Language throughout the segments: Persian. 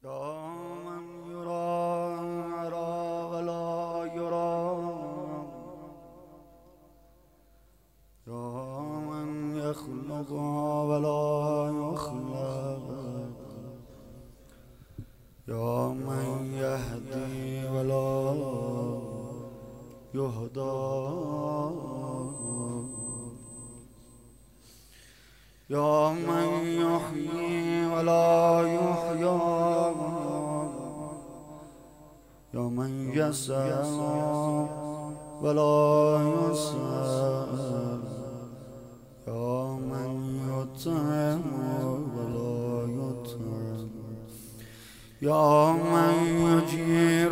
يا من يرى ولا يرى، يا من يخلق ولا يخلق، يا من يهدي ولا يهدى، يا من يحيي ولا يحيى، يا من يسأل ولا يسأل، يا من يطعم ولا يطعم، يا من يجير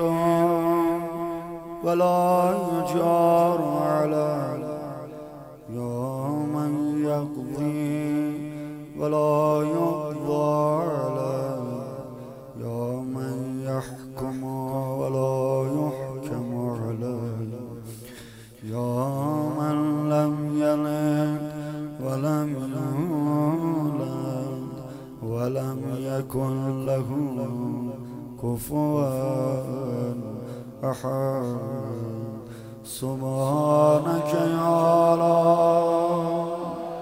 ولا يجار عليه، يا من يقضي ولا يقضى عليه، يا من يحكم ولا يحكم عليه، يا من لم يلد ولم يولد ولم يكن له كفوا أحد. سبحانك يا الله.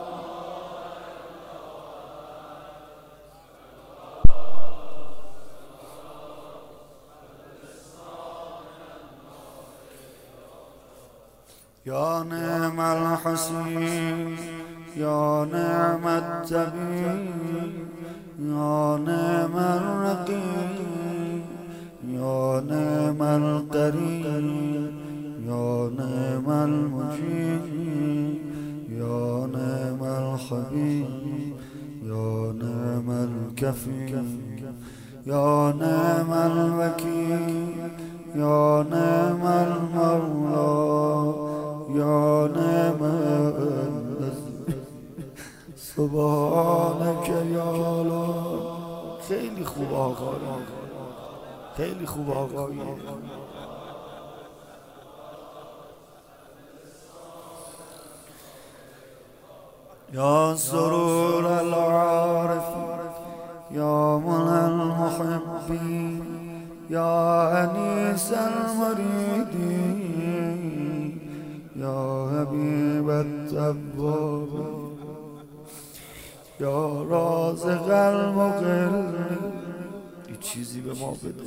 يا نعم الحسين، يا نعم التقي، يا نعم الرقيب، يا نعم القريب، يا نعم المجيب، يا نعم الحبيب، يا نعم الكفيل، يا نعم الوكيل، يا نعم المولى، يا نعم سبحانك يا الله. خیلی خوب آقایی، خیلی خوب آقایی. يا سرور العارف، يا منى المحبين، يا أنيس المريدين، يا حبيب التواب، يا رازق المقل. یه چیزی به ما بده.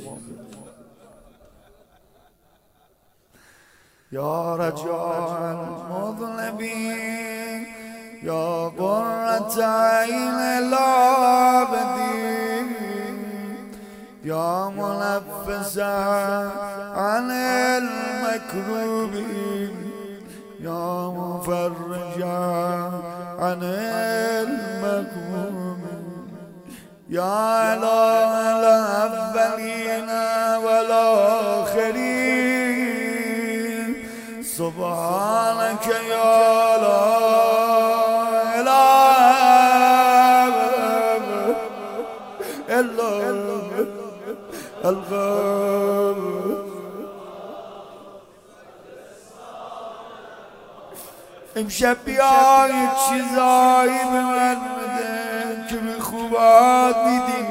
يا رجاء المذنبين، يا قرة عين العابدين، يا منفسا عن المكروبين، يا مفرجا عن المكروبين، يا إله الأولين والآخرين. سبحانك يا لا إله إلا الغاب. امشب بیا یه چیزایی به من بده که به خوبات میدی.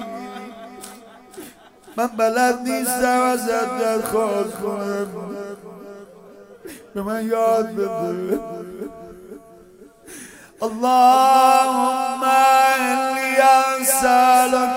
من بلد نیستم ازت درخواست کنم، به من یاد بده. اللهم إني أسألك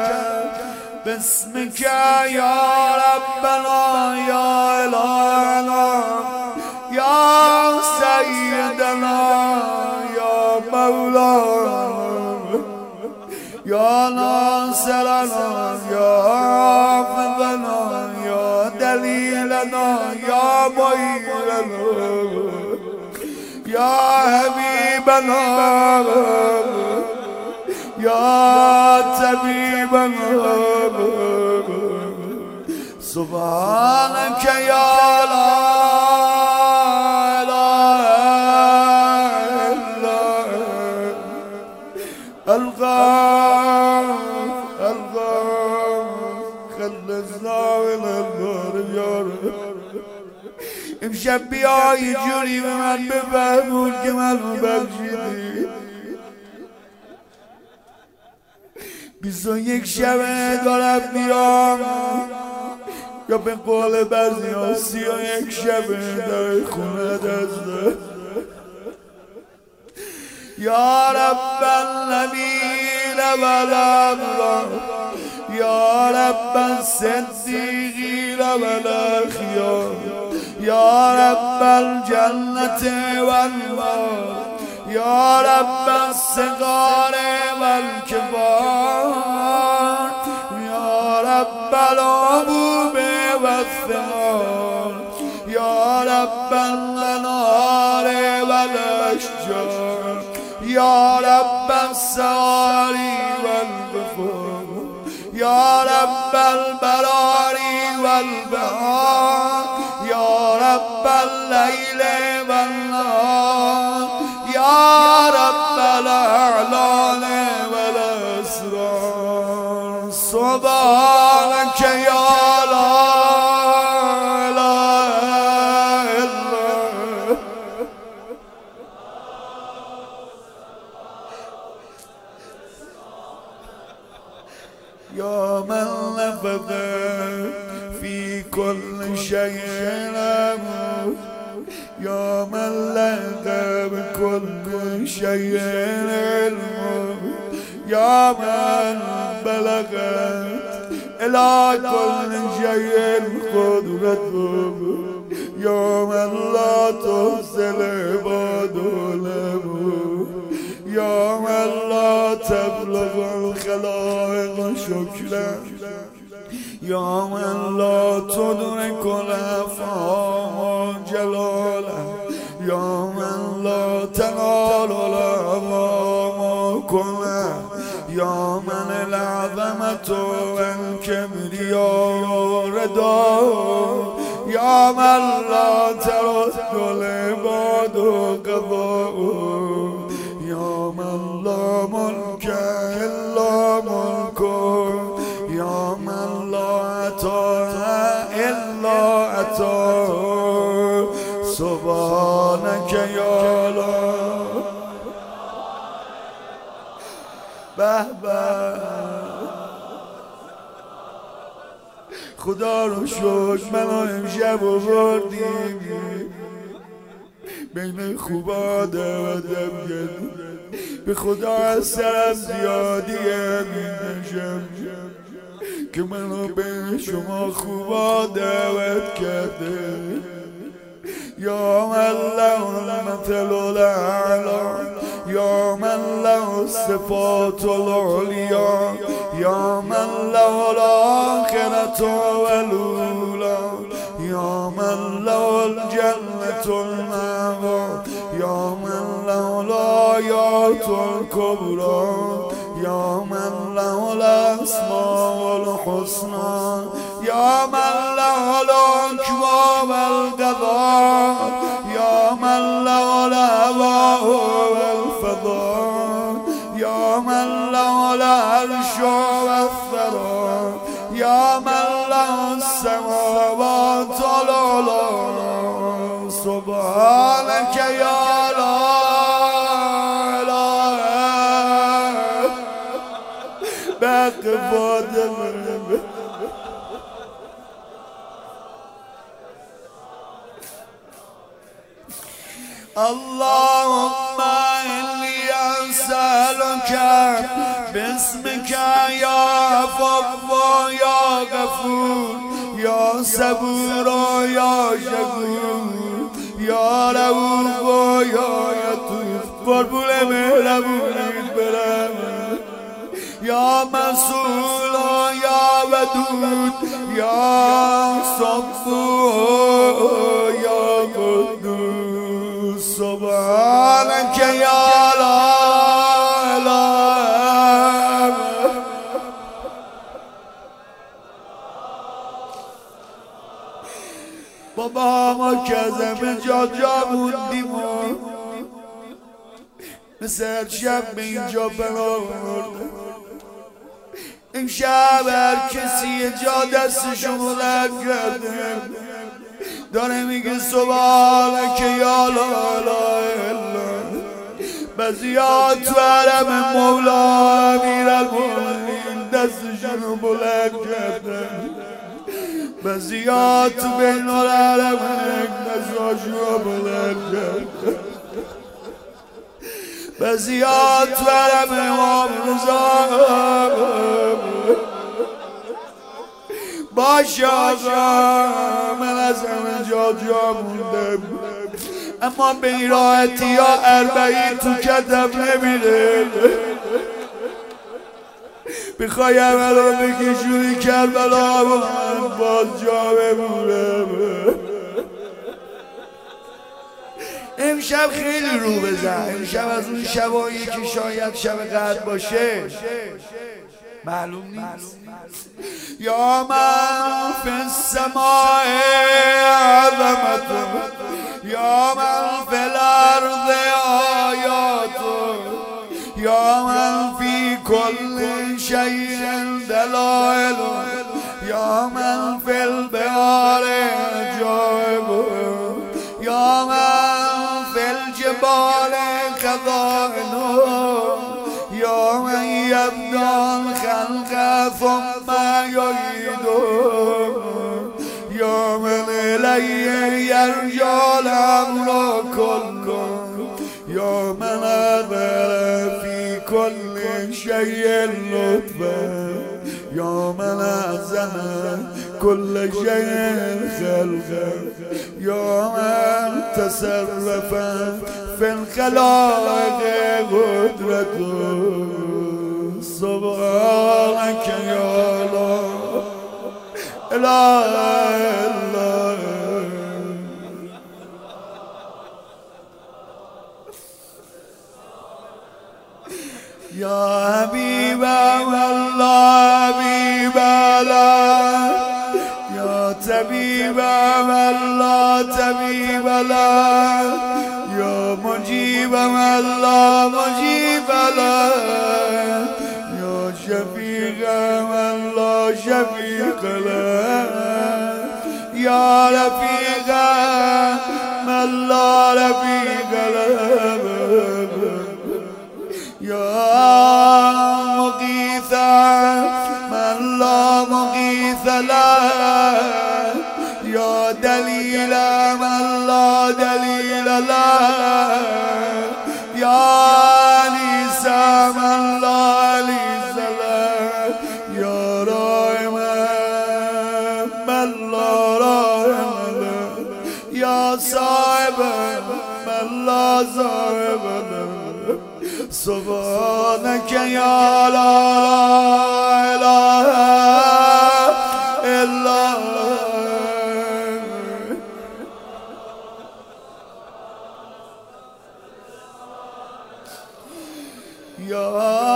باسمك يا ربنا يا إلهنا يا سيدنا يا مولانا يا ناصرنا يا حافظنا يا دليلنا يا معيننا يا حبيبنا يا طبيبنا. سبحانك يا لا إله إلا الغاف خلصنا من النار يا رب. امشب بیا یه جوری به من بفهمون که من رو بخشیدی. 21 شبه دارم میام، یا به قول بعضی ها 31 شبه در خونه دسته. یا رب النبیین والابرار، یا رب الصدیقین والاخیار، یا رب الجنة والنار، یا رب الصغار والکبار، یا رب العبوب والثمار، یا رب الانهار والاشجار، یا رب السواری والبحار، یا رب البراری والبهار، یا رب اللیل والنهار، یا رب الاعلان والاسرار. سبحانك یا لا اله الا یا من نفخ فی کل شیء امر، یا من لقب بكل شيء علم، یا من بلغت الى كل شيء قدرته، یا من لا تحصى العباد له، یا من لا تبلغ الخلائق شكره، یا من لا تدرك الافهام جلاله، یا من لا تنال الامام كله، یا من العظمة والكبرياء رداه، یا من لا ترد العباد قضاؤه، یا من لا ملك الا ملكه، یا من لا عطاء الا عطاء. سبحانك یا لا. به به خدا رو شکر منو امشب آوردیم بین خوبا دادم گردیم، به خدا از سرم زیادیه می‌نشم که منو به شما خوبا دعوت کرده. یا من له المثل الاعلی، یا من له الصفات العلیا، یا من له الاخرة والاولی، یا من له الجنة المأوی، یا من له الآیات الکبری، یا من له الاسماء الحسنى، یا من له الحکم والقضاء، یا من له الهواء والفضاء، یا من له العرش والثرى، یا من له السماوات العلى. سبحانك یا لا اله بقباد من. اللهم إني أسألك باسمك يا عفو يا غفور يا صبور يا شکور یا رؤوف یا لطیف. قربون مهربونیت برم یا مسئول یا ودود یا صبور یا قدوس. سبحانك یا لا اله. بابا ما که از همه جا موندیم و مثل شب به اینجا پناه بردم. امشب هر کسی جا دستشو بلند کرده داره میگه سبحانك یا لا اله الا. بعضیا تو حرم مولا امیرالمومنین زیاد تو بین العالمین نشاشو بلند کرد به زیاد تو علم امام رضا باشه آقا من از همه جا موندم اما به این راحتی یا 40 تو کتم نمیره بخوای عملو بکشونی کربلا و من باز جا بمونم امشب خیلی رو بزن امشب از اون شبایی که شاید شب قدر باشه معلوم نیست یا من فی السماء عظمت یا من فی الارض آیات یا من فی کل شیء دلائل یا من فی البحار عجائب یا من فی الجبال خزائن یا من یبدأ الخلق ثم یعیده یا من الیه یرجع الامر کله یا من اظهر فی کل شیء لطفا یا من احسن کل شیء خلقا یا من تصرف فی الخلائق قدرته سبحانك یا لا اله الا یا حبیب الله حبیب الله یا طبیب الله طبیب الله یا مجیب الله مجیب الله یا شفیق الله شفیق الله یا رفیق الله رفیق الله یا مغیث من لا مغیث له یا دلیل من لا دلیل له یا انیس من لا انیس له یا راحم من لا راحم له یا صاحب من لا صاحب له سبحانك یا لا اله الا یا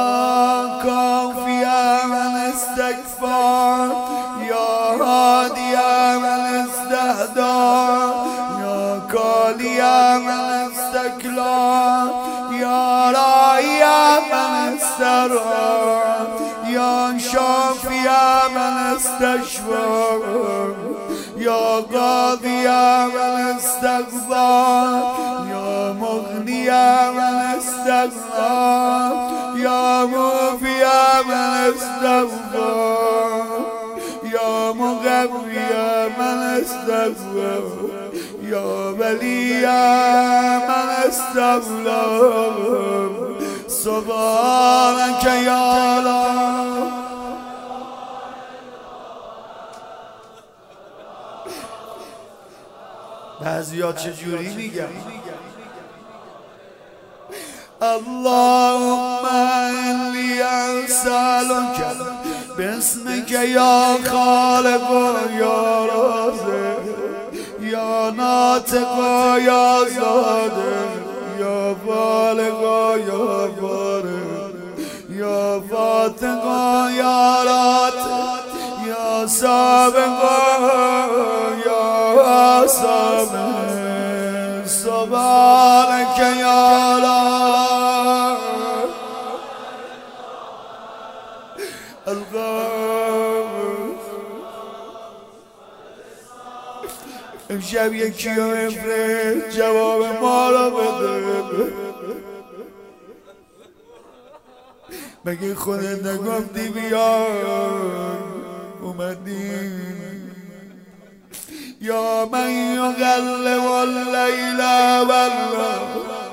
کافی من استغفار یا هادی من استهدا یا کالی من استکلا یا رائی من استرها یا شافی من استشفا یا قاضی من استغفر یا مغنی من استغفر یا موفی من استغفر یا مغوی من استغفر یا ولی من استغفر سبحانك یا الله بعضیا چجوری میگن اللهم انی اسألک باسمک یا خالق یا رازق یا ناطق یا صادق یا بالغ یا بارق یا فاتق یا راتق یا سابق یا سابق سبحانك یا الله امشب یکی رو افرد جواب ما رو بده مگه خودت نگفتی بیا اومدی يا من يقلب الليل والنهار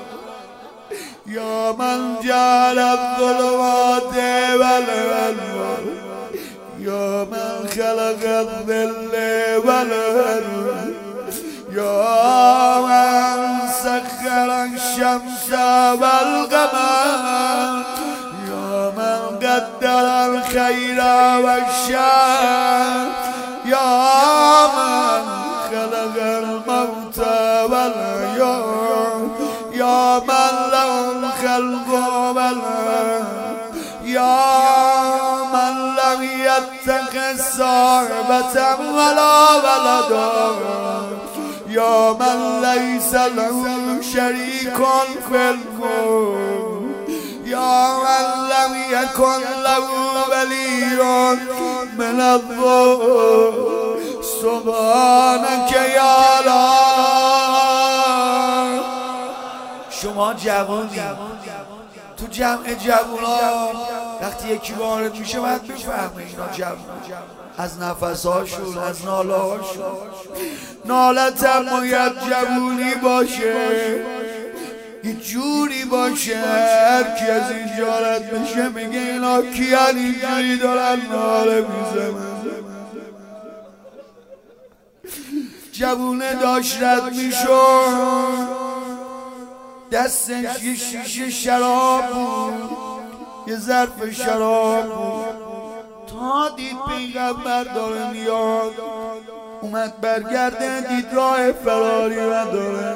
يا من جعل الظلمات والأنوار يا من خلق الظل والأنوار يا من سخر الشمس والقمر يا من قدر الخير والشر يا من خلق الموت والحياة يا من له الخلق والأمر يا من لم يتخذ صاحبة ولا ولدا يا من ليس له شريك في الملك يا من لم يكن له ولي من الظلم سبحانك يا الله. شما جوانی تو جمع جوونا وقتی یکی وارد میشه باید بفهمه اینا جوون از نفساشون از نالهاشون نالت هم باید جوونی باشه یه جوری باشه هر کی از اینجا رد میشه میگه اینا کیان اینجوری دارن ناله میزنن. جوونه داشت رد میشون دستش یه شیشه شراب بود یه ظرف شراب بود تا دید پیغمبر داره میاد اومد برگرده دید راه فراری نداره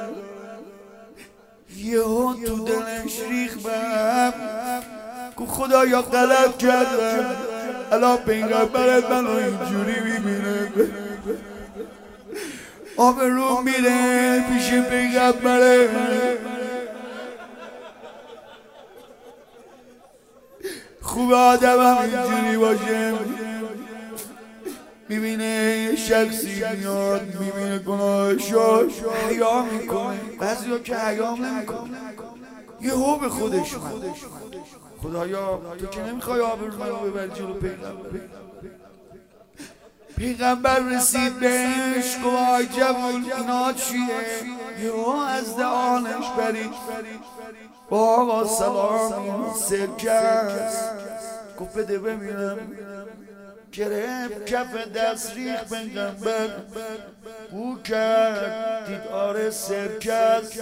یهو تو دلش ریخ بهم که خدایا غلط کردم الان پیغمبرت منو اینجوری میبینه آبرو میره پیش پیغمبره خوب آدم هم اینجوری باشه میبینه شخصی میاد میبینه گناهشو حیا میکنه بعضی ها که حیا نمیکنه یهو به خودش اومد خدایا تو که نمیخوای آبرو منو ببری جلو پیغمبر رسید بهش گواه جوون اینا چیه یهو از دهانش برید با آقا سلام این سرکه است گفت بده ببینم گرفت کف دست ریخ پیغمبر بو کرد دید آره سرکه است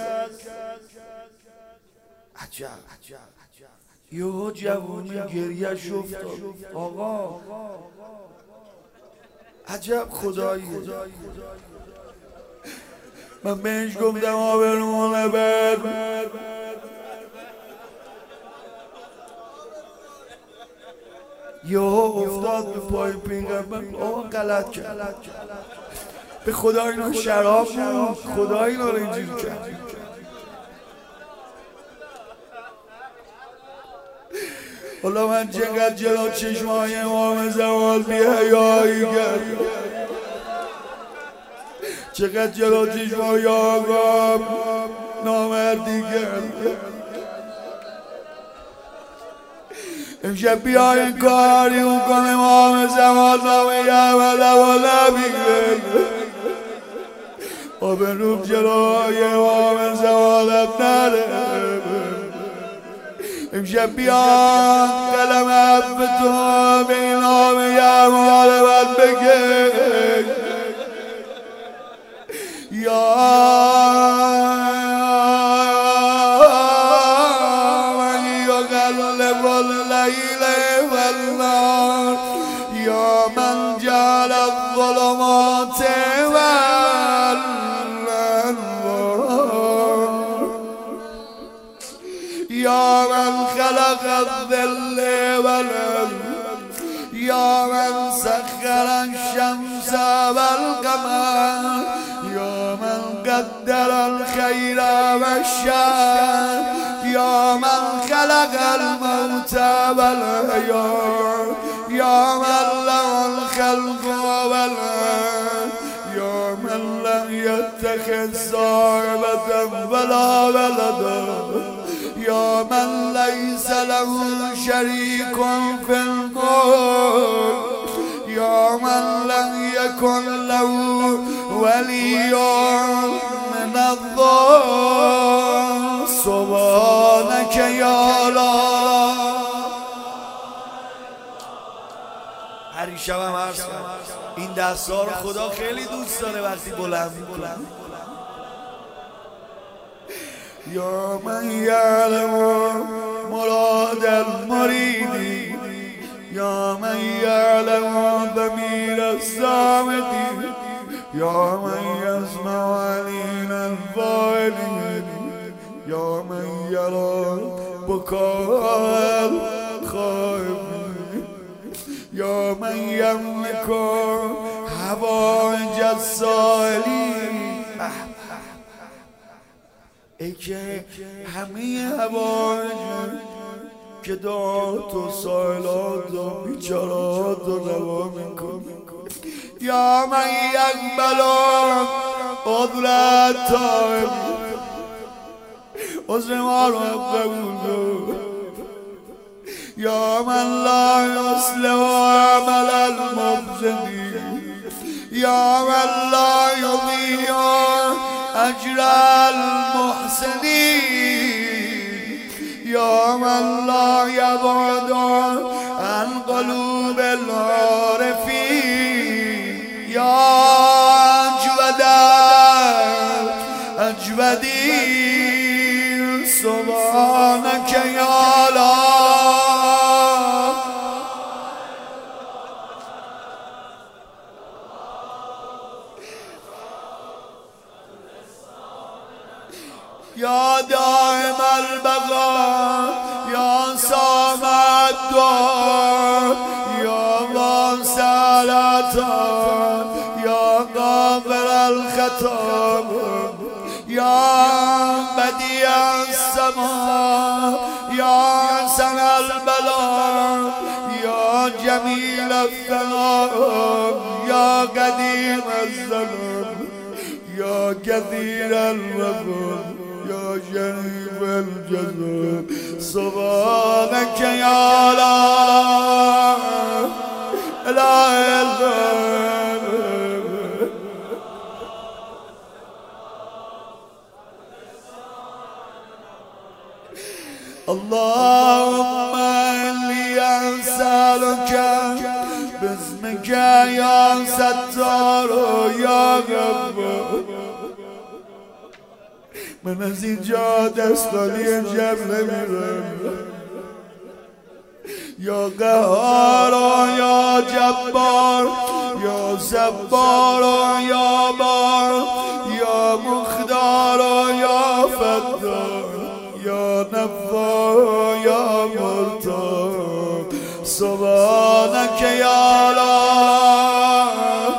عجب یهو جوون گریه شفت آقا عجب خدایی من بهش گفتم آبرومو نبر یهو افتاد به پای پیغمبر آقا غلط کرد به خدا اینا شراب بود خدا اینا رو اینجوری کرد حالا من چقدر جلو چشمای امام زمان بی حیایی کرد چقدر جلو چشمای آقا نامردی کرد امشب بیاین کاری اون کن امام زمان نامه یعمل و نبیگه آبروم جلوی امام زمانت نره امشب بیان قلم عب تو به این نام یعمال من بگه یا من یقلب اللیل والنهار یا من جعل الظلمات يا من خلق الظل والأمر يا من سخر الشمس والقمر يا من قدر الخير والشر يا من خلق الموت والحياة يا من له الخلق والأمر يا من لم يتخذ صاحبة ولا ولدا يا من ليس له شريك في الملك يا من لم يكن له ولی من الله سبحانك یا الله. هر شب هم عرض کنم این دستا رو خدا خیلی دوست داره وقتی بلند میکنم. یا من یعلم مراد المرید، یا من یعلم ضمیر الصامت، یا من یسمع علین الفاعلین، یا من یرا بکاء الخائفین، یا من یملک حوائج السائلین. ای که همه حوائج که دعات و سائلات و بیچارات و روا میکنی. یا من یقبل قدرت تائب، عذر ما رو قبول کن. یا من لا یصلح عمل المفسدین، یا من لا یضیع اجر المحسنین، یا من لا یبعد عن قلوب العارفین، یا اجودین سبحانك یا الله. یا دائم البقاء، یا سامع الدعاء، یا واسع العطاء، یا غافر الخطا، یا بدیع السماء، یا حسن البلاء، یا جمیل الثناء، یا قدیم الزمان، یا كثير الرفض، یا شریف الجزاء. سبحانك یا الله لا اله. اللهم إني أسألك باسمك يا ستار یا غفار. من از اینجا دستانی جمع نمیرم. یا قهار یا جبار، یا صبار یا بار، یا مختار یا فتار، یا نفار یا مرتار. سبحانك یا الله.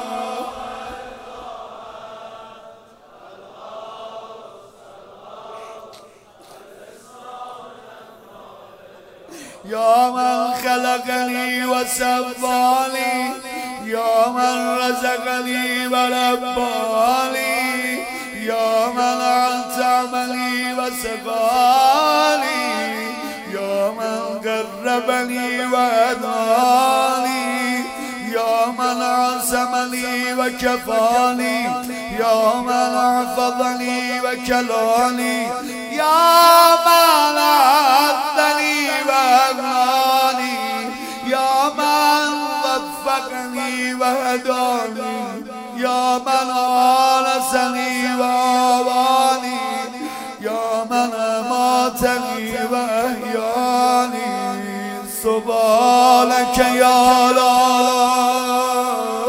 یا من خلقني وسواني، یا من رزقني ورباني، یا من علمني وسقاني، یا من قربني وهداني، یا من عصمني وكفاني، یا من حفظني وكلاني، یا من عدني وأغناني، یا من وفقني وهداني، یا من آنسني وآواني، یا من أماتني وأحياني. سبحانك یا الله.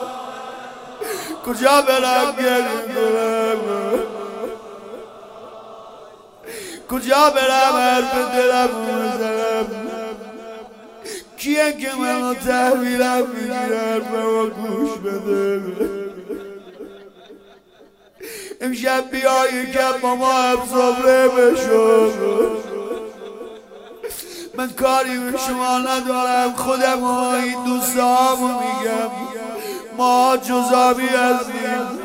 کجا برم گردم، کجا برم حرف دلم بزنم. کیه که منو تحویلم میگیره حرفمو گوش بده. امشب بیایی که با ما هم صبره بشو. من کاری به شما ندارم، خودم و این دوستامو میگم. ما جزامی هستیم.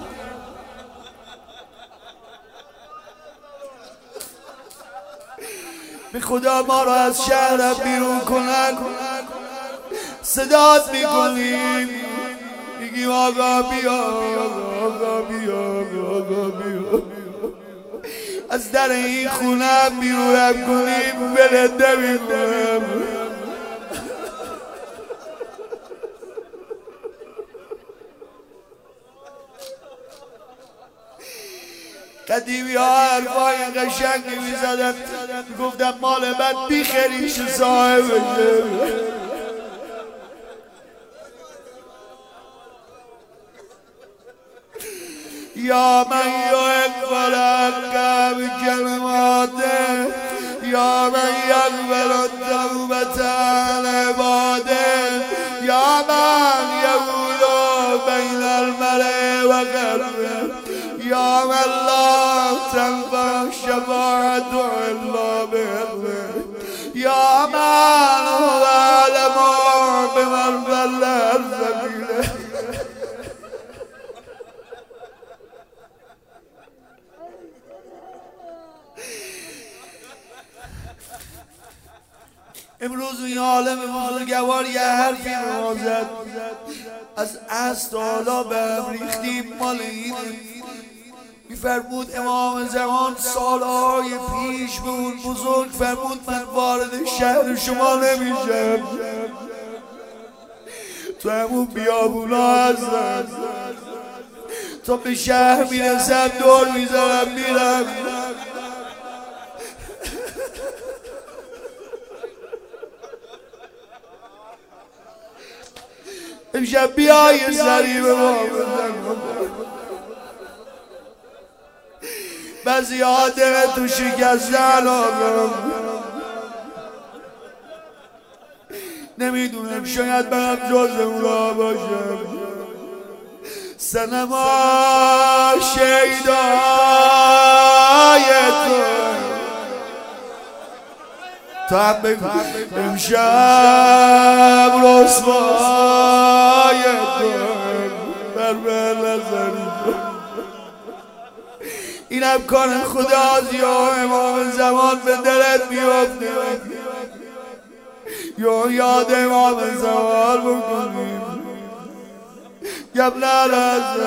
به خدا ما رو از شهر بیرون کنن، صدات میکنیم، میگیم آقا بیا. آقا بیا از در این خونم بیرونم کنیم بلنده میکنم. قدیمی ها حرفای قشنگی میزدن، گفتم مال من بیخریش صاحبشه. یا من یقبل حق بکلماته یا من یقبل التوبة عن عباده یا من یقول بین المرء و قلبه یا من لا تنفع الشفاعة الا بإذنه یا من هو اعلم بمن ضل عن سبیله. امروز این عالم بزرگوار یه حرفی رو زد، از اصل تا حالا به هم ریختیم مال اینه. میفرمود امام زمان سالهای پیش به اون بزرگ فرمود من وارد شهر شما نمیشم، تو همون بیابونا هستم، تا به شهر میرسم دور میزنم میرم. امشب بیای یه سری به ما بزن، بعضی ها دقیقه تو شکستن آقا نمیدونم شاید منم جز اونا باشم. سنما شیدای تو هم بگو امشب رسوای تو بر من نظری اینم کار خداست یا امام زمان به دلت میفته یا یاد امام زمان بکنیم قبل از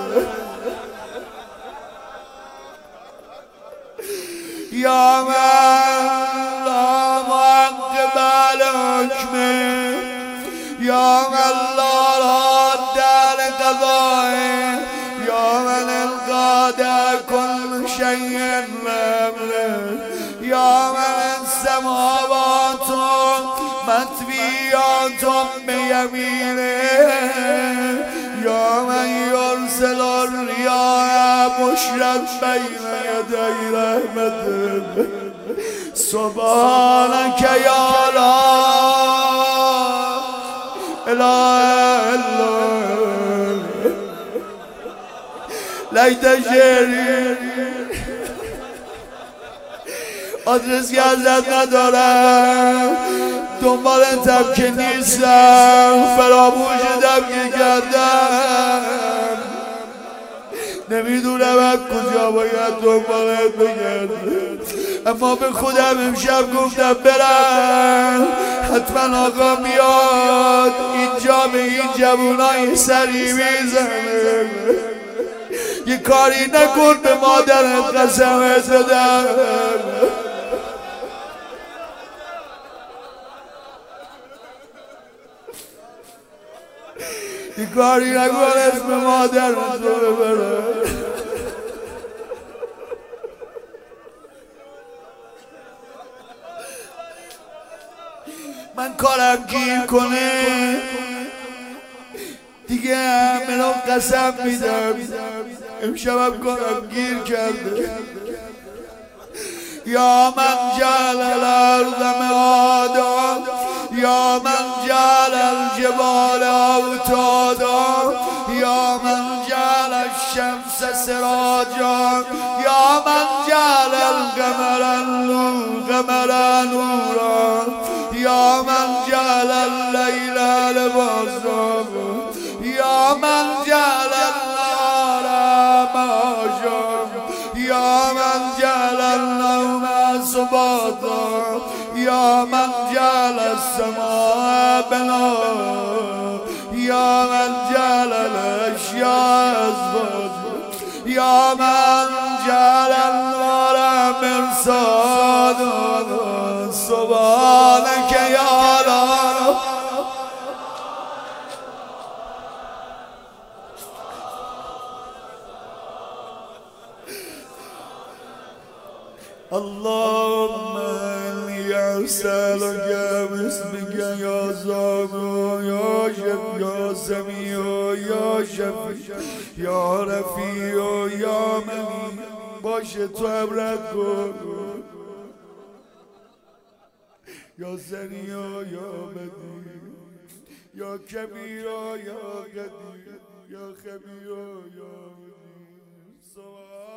یا من لا معقب لحکمه یا من لا راد لقضائه یا من القادر كل شيء مملك یا من السماوات مطویات بیمینه یا من یرسل الریاح بشرا بین یدی رحمته سبحانك یا اله الا لیت شعری آدرس که ازت ندارم دنبالتم که نیستم فراموشتم که کردم نمیدونم از کجا باید دنبالت بگردم اما به خودم امشب گفتم برم حتما آقا میاد اینجا به این جوونای سری میزنه یه کاری نکن به مادرت قسمت بدم یه کاری نکن اسم مادرت رو ببرم من کارم گیر کنه دیگه همه قسم میدم امشبم کارم گیر کرده یا من جعل الارض مهادا یا من جعل الجبال اوتادا یا من جعل الشمس سراجا یا من جعل القمر نورا یا من جعل اللیل لباسا یا من جعل النهار معاشا یا من جعل النوم سباتا یا من جعل السماء بنا یا من جعل الاشیاء ازواجا یا من جعل النار مرصاد سبحانك یا الله. اللهم اني اسالك باسمك يا سامع يا شفيع يا سميع يا شفيع يا رفيع يا منی. باشه تو عبرت کن یا سریع یا بدی یا کبیر یا قدیر یا خبیر یا بدی.